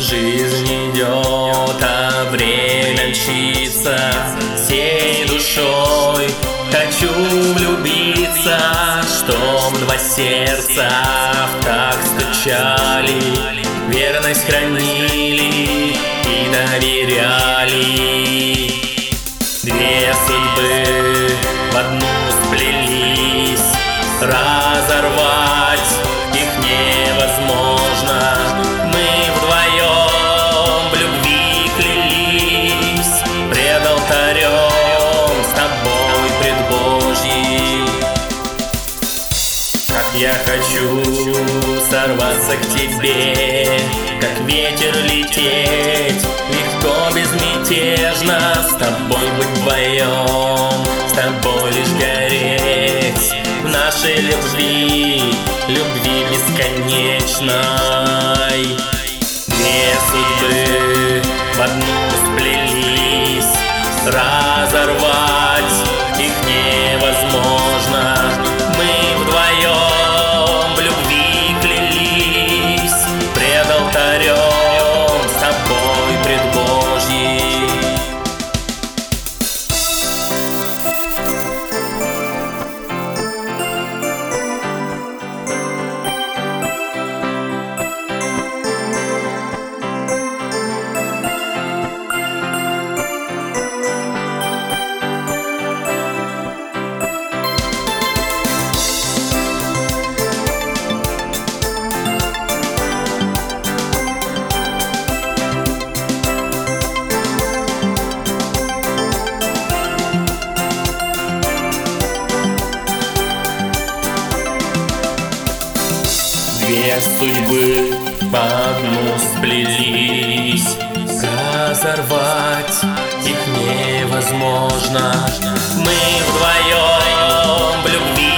Жизнь идет, а время мчится. Всей душой хочу влюбиться, чтоб два сердца в такт стучали, верность хранили и доверяли. Две судьбы в одну сплелись, разорвать их невозможно. Мы вдвоем в любви клялись пред алтарем с тобой пред Божьим. Как я хочу сорваться к тебе, как ветер лететь, легко, безмятежно, с тобой быть вдвоем, с тобой лишь гореть в нашей любви, любви бесконечной. Две судьбы в одну сплелись, разорвать их невозможно. Мы вдвоем в любви клялись пред алтарем с тобой пред Божьим. Две судьбы в одну сплелись, разорвать их невозможно. Мы вдвоем в любви